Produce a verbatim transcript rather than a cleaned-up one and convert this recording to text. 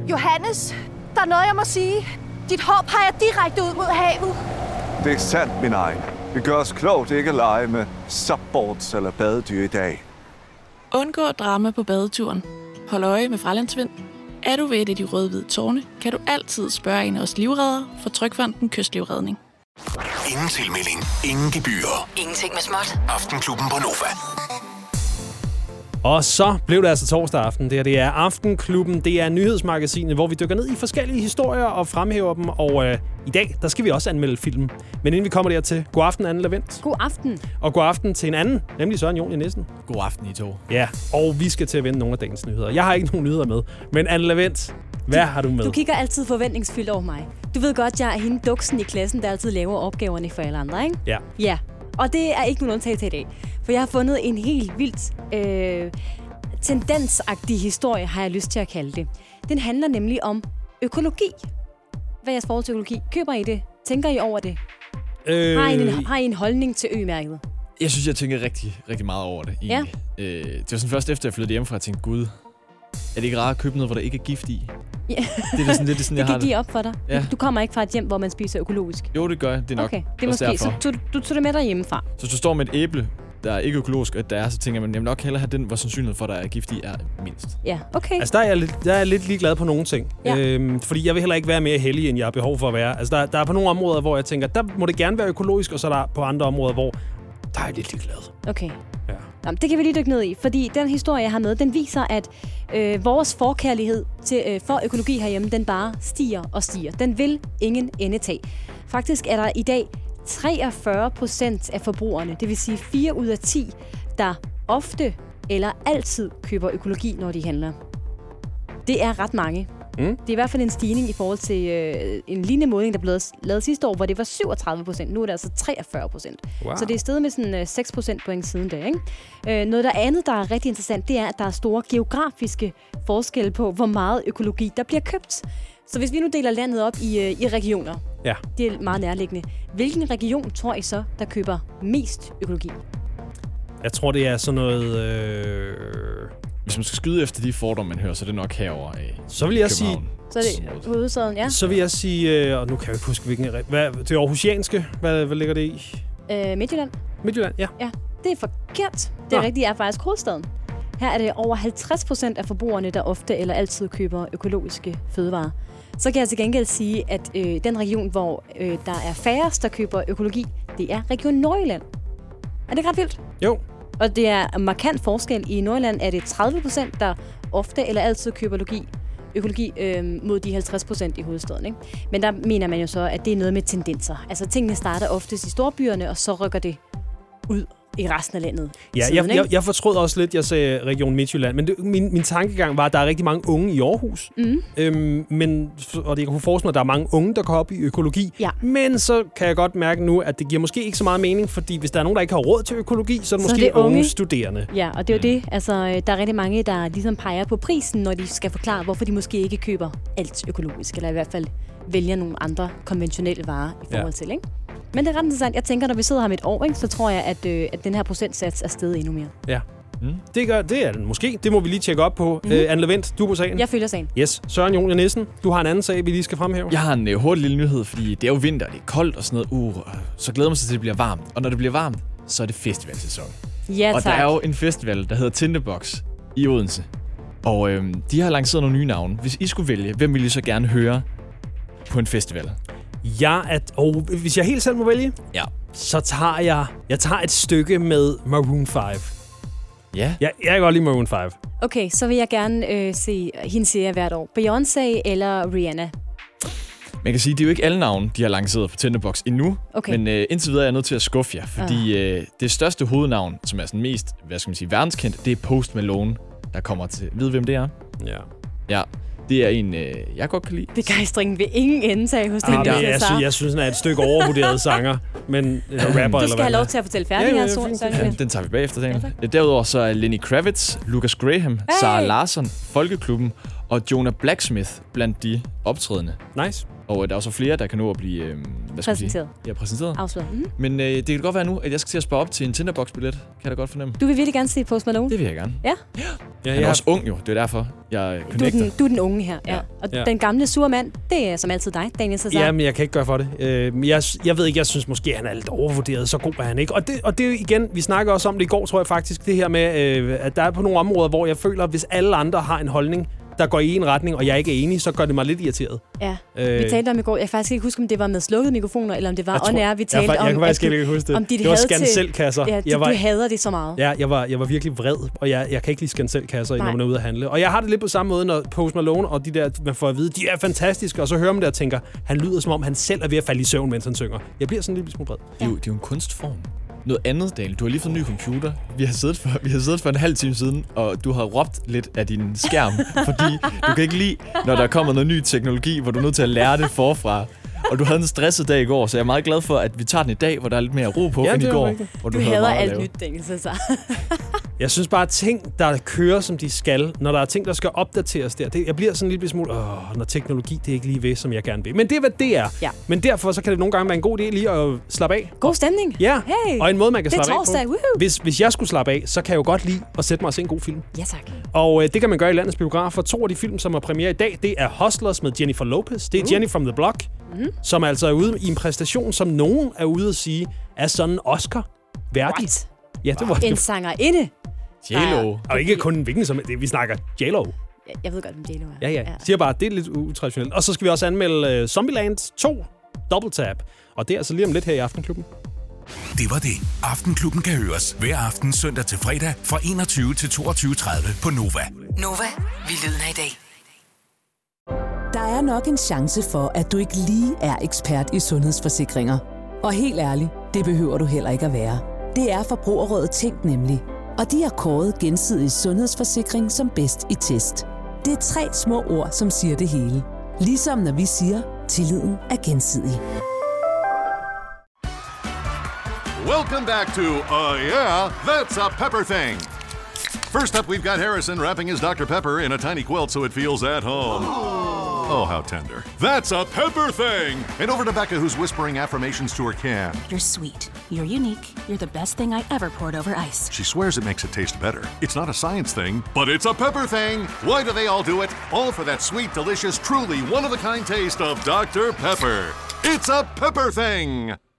Johannes, der er noget, jeg må sige. Dit hår peger direkte ud mod havet. Det er sandt, min egen. Vi gør os klogt ikke at lege med subboards eller badedyr i dag. Undgå drama på badeturen. Hold øje med fralandsvind. Er du ved et af de røde-hvide tårne, kan du altid spørge en af os livreddere fra Trygfonden Kystlivredning. Ingen tilmelding, ingen gebyrer. Ingenting med småt. Aftenklubben på Nova. Og så blev det altså torsdag aften. Det, her, det er Aftenklubben. Det er nyhedsmagasinet, hvor vi dykker ned i forskellige historier og fremhæver dem. Og øh, i dag, der skal vi også anmelde film. Men inden vi kommer dertil, god aften, Anne Lavendt. God aften. Og god aften til en anden, nemlig Søren Jon Nissen. God aften, I to. Ja, og vi skal til at vende nogle af dagens nyheder. Jeg har ikke nogen nyheder med, men Anne Lavendt, hvad du, har du med? Du kigger altid forventningsfyldt over mig. Du ved godt, jeg er hende duksen i klassen, der altid laver opgaverne for alle andre, ikke? Ja. Ja, og det er ikke nogen undtagelse i dag. For jeg har fundet en helt vildt øh, tendensagtig historie, har jeg lyst til at kalde det. Den handler nemlig om økologi. Hvad er jeres forhold til økologi? Køber I det? Tænker I over det? Øh... Har, I en, har I en holdning til ø-mærket? Jeg synes, jeg tænker rigtig, rigtig meget over det. Ja. Øh, det var sådan først efter, jeg flyttede hjemmefra, jeg tænkte, gud, er det ikke rart at købe noget, hvor der ikke er gift i? Ja. Det er sådan lidt sådan, jeg det har kan give op for dig. Ja. Du kommer ikke fra et hjem, hvor man spiser økologisk. Jo, det gør jeg. Det er nok okay, det er måske. derfor. Så du, du tog det med dig hjemmefra. Så hvis du står med et æble, der er ikke økologisk, og der er, så tænker man, jeg vil nok hellere have den, hvor sandsynligheden for, at der er gift i, er mindst. Ja, okay. Altså, der er jeg lidt, der er jeg lidt ligeglad på nogle ting. Ja. Øhm, fordi jeg vil heller ikke være mere heldig, end jeg har behov for at være. Altså, der, der er på nogle områder, hvor jeg tænker, der må det gerne være økologisk, og så er der på andre områder, hvor der er jeg lidt ligeglad. Okay. Ja. Jamen, det kan vi lige dykke ned i, fordi den historie, jeg har med, den viser, at øh, vores forkærlighed til, øh, for økologi herhjemme, den bare stiger og stiger. Den vil ingen ende tage. Faktisk er der i dag treogfyrre procent af forbrugerne, det vil sige fire ud af ti, der ofte eller altid køber økologi, når de handler. Det er ret mange. Mm. Det er i hvert fald en stigning i forhold til øh, en lignende måling, der blev lavet sidste år, hvor det var syvogtredive procent. Nu er det altså treogfyrre procent. Wow. Så det er steget med sådan øh, seks procent point siden da. Ikke? Øh, noget der andet, der er rigtig interessant, det er, at der er store geografiske forskelle på, hvor meget økologi, der bliver købt. Så hvis vi nu deler landet op i, øh, i regioner, ja. Det er meget nærliggende. Hvilken region tror I så, der køber mest økologi? Jeg tror, det er sådan noget... Øh... Hvis man skal skyde efter de fordomme, man hører, så er det nok herover af Så vil jeg sige... Så er det hovedstaden, ja. Så vil jeg sige... Øh, og nu kan jeg ikke huske, hvilken... Hvad, det aarhusianske. Hvad, hvad ligger det i? Øh, Midtjylland. Midtjylland, ja. Ja, det er forkert. Det er rigtigt, er faktisk hovedstaden. Her er det over halvtreds procent af forbrugerne, der ofte eller altid køber økologiske fødevarer. Så kan jeg til gengæld sige, at øh, den region, hvor øh, der er færrest, der køber økologi, det er Region Nordjylland. Er det ret vildt? Jo. Og det er en markant forskel. I Nordjylland er det tredive procent, der ofte eller altid køber økologi, økologi øh, mod de halvtreds procent i hovedstaden. Ikke? Men der mener man jo så, at det er noget med tendenser. Altså tingene starter oftest i storbyerne, og så rykker det ud i resten af landet. Ja, siden, jeg, jeg, jeg fortrød også lidt, jeg sagde Region Midtjylland, men det, min, min tankegang var, at der er rigtig mange unge i Aarhus. Mm. Øhm, men, og det, jeg kunne forestille mig, at der er mange unge, der går op i økologi. Ja. Men så kan jeg godt mærke nu, at det giver måske ikke så meget mening, fordi hvis der er nogen, der ikke har råd til økologi, så er det så måske det unge. unge studerende. Ja, og det er jo det. Altså, der er rigtig mange, der ligesom peger på prisen, når de skal forklare, hvorfor de måske ikke køber alt økologisk, eller i hvert fald vælger nogle andre konventionelle varer i forhold ja. til, ikke? Men det er ret interessant. Jeg tænker, når vi sidder her med et år, ikke, så tror jeg, at, øh, at den her procentsats er steget endnu mere. Ja. Mm. Det, gør, det er den måske. Det må vi lige tjekke op på. Mm-hmm. Uh, Anne Lavendt, du er på sagen. Jeg følger sagen. Yes. Søren Jon Nissen, du har en anden sag, vi lige skal fremhæve. Jeg har en uh, hurtig lille nyhed, fordi det er jo vinter, det er koldt og sådan noget. Uh, så glæder man sig til, at det bliver varmt. Og når det bliver varmt, så er det festivalsæson. Ja, og tak. der er jo en festival, der hedder Tinderbox i Odense. Og øhm, de har lanceret nogle nye navne. Hvis I skulle vælge, hvem ville I så gerne høre på en festival? Ja, at, og hvis jeg helt selv må vælge, ja. så tager jeg, jeg tager et stykke med Maroon fem. Ja. Jeg, jeg kan godt lide Maroon fem. Okay, så vil jeg gerne øh, se hende serie hvert år. Beyoncé eller Rihanna? Man kan sige, at det er jo ikke alle navne, de har lanceret på Tinderbox endnu. Okay. Men øh, indtil videre er jeg nødt til at skuffe jer, fordi øh, det største hovednavn, som er sådan mest, hvad skal man sige, verdenskendt, det er Post Malone, der kommer til. Ved hvem det er? Ja. Ja. Det er en, øh, jeg godt kan lide. Begejstringen vil ingen ende tage hos den. Ah, jeg, jeg, synes, jeg synes, han er et stykke overvurderet sanger, men eller rapper. Du skal eller have lov til at fortælle færdig ja, her, ja, så, fint, så ja, den tager vi bagefter, Daniel. Ja, derudover så er Lenny Kravitz, Lucas Graham, hey. Sarah Larsson, Folkeklubben og Jonah Blacksmith blandt de optrædende. Nice. Og øh, der er også flere, der kan nå at blive øh, hvad skal Præsenteret. Man sige? Ja, præsenteret. Afsløret. Mm. Men øh, det kan godt være nu, at jeg skal til at spare op til en Tinderbox-billet. Kan jeg da godt fornemme. Du vil virkelig gerne se Post Malone? Det vil jeg gerne. Ja. Ja, Han er jeg også ung jo, det er derfor, jeg Du er, connecter. den, du er den unge her, ja. Ja. Og Ja. den gamle sure mand, det er som altid dig, Daniel Cesar. Ja, men jeg kan ikke gøre for det. Øh, jeg, jeg ved ikke, jeg synes måske, han er lidt overvurderet. Så god er han ikke. Og det, og det er jo igen, vi snakker også om det i går, tror jeg faktisk, det her med, øh, at der er på nogle områder, hvor jeg føler, at hvis alle andre har en holdning, der går i en retning, og jeg ikke er enig, så gør det mig lidt irriteret. Ja, Øh, vi talte om i går. Jeg kan faktisk ikke huske, om det var med slukkede mikrofoner, eller om det var Jeg tror- on-air, vi talte jeg, jeg, om. jeg kan faktisk at du- ikke huske det. om dit det var had til- skanselkasser. Ja, du, jeg var, du hader det så meget. ja, jeg var, jeg var virkelig vred, og jeg, jeg kan ikke lide skanselkasser, når Nej. man er ude at handle. Og jeg har det lidt på samme måde, når Post Malone og de der, man får at vide, de er fantastiske, og så hører man det og tænker, han lyder som om, han selv er ved at falde i søvn, mens han synger. Jeg bliver sådan lidt smule vred. Det er, jo, det er jo en kunstform. Noget andet, Daniel. Du har lige fået en ny computer. Vi har siddet for, vi har siddet for en halv time siden, og du har råbt lidt af din skærm, fordi du kan ikke lide, når der kommer noget ny teknologi, hvor du er nødt til at lære det forfra. Og du havde en stresset dag i går, så jeg er meget glad for, at vi tager den i dag, hvor der er lidt mere ro på Ja, end det i er går. rigtigt. Hvor Du, havde hader meget at alt lave. nyt, Daniel Cesar. Jeg synes bare, at ting, der kører, som de skal, når der er ting, der skal opdateres der, det, jeg bliver sådan lidt smule, åh, når teknologi, det er ikke lige ved, som jeg gerne vil. Men det er, hvad det er. Ja. Men derfor så kan det nogle gange være en god idé lige at slappe af. God stemning. Ja, Hey, og en måde, man kan det er slappe torsdag. af på. Woohoo. Hvis, hvis jeg skulle slappe af, så kan jeg jo godt lide at sætte mig og se en god film. Ja, tak. Og øh, det kan man gøre i landets biografer. To af de film, som er premiere i dag, det er Hustlers med Jennifer Lopez. Det er uh. Jenny from the Block, mm. som altså er ude i en præstation, som nogen er ude at sige, er sådan en Oscar-værdig. What? Ja, det var En det. sangerinde. J-Lo. Og ikke kun en hvilken som det, vi snakker J-Lo. Jeg, jeg ved godt, om J-Lo er. Ja, ja. Siger bare, det er lidt utraditionelt. Og så skal vi også anmelde uh, Zombieland to Double Tap. Og det er altså lige om lidt her i Aftenklubben. Det var det. Aftenklubben kan høres hver aften søndag til fredag fra enogtyve til toogtyve tredive på Nova. Nova, vi lyden af i dag. Der er nok en chance for, at du ikke lige er ekspert i sundhedsforsikringer. Og helt ærligt, det behøver du heller ikke at være. Det er Forbrugerrådet Tænk nemlig. Og de har kåret Gensidig Sundhedsforsikring som bedst i test. Det er tre små ord, som siger det hele. Ligesom når vi siger, tilliden er gensidig. Welcome back to Uh Yeah, That's a Pepper Thing. First up, we've got Harrison wrapping his Doctor Pepper in a tiny quilt so it feels at home. Oh, how tender. That's a Pepper Thing! And over to Becca, who's whispering affirmations to her can. You're sweet. You're unique. You're the best thing I ever poured over ice. She swears it makes it taste better. It's not a science thing, but it's a pepper thing. Why do they all do it? All for that sweet, delicious, truly one-of-a-kind taste of Doctor Pepper. It's a Pepper Thing!